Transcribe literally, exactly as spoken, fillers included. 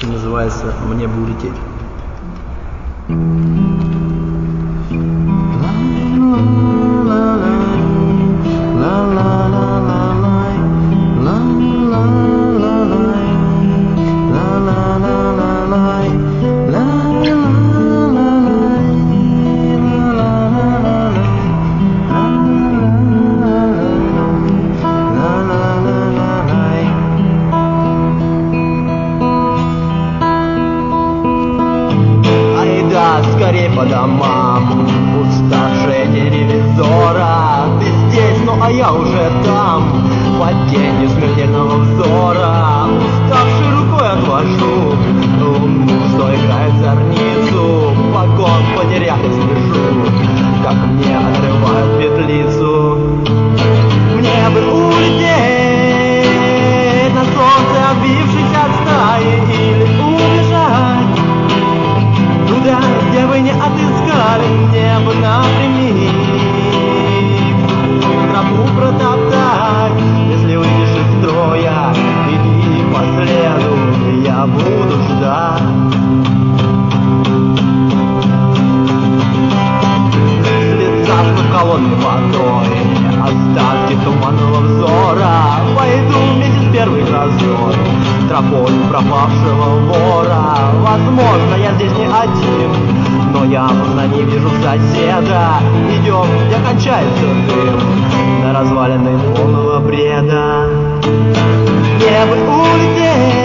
Песня называется «Мне бы улететь». Скорей по домам, уставшие телевизора. Ты здесь, ну а я уже там, под тенью смертельного взора. Уставшей рукой отвожу луну, что играет зорницу. Вагон потеряв я слышу, как мне отрывают петлицу. Мне бы улететь на солнце, отбившись от стаи, или убежать туда, где вы не отыскали, мне бы напрямик свою тропу протоптать. Если выйдешь из строя, иди по следу, я буду ждать. Слезав холодной водой, остатки туманного взора, пойду вместе с первой грозой, тропой пропавшего вора. Возможно, я здесь не один, но я за ним вижу соседа. Идем, где кончается дым, на развалины полного бреда. Мне бы улететь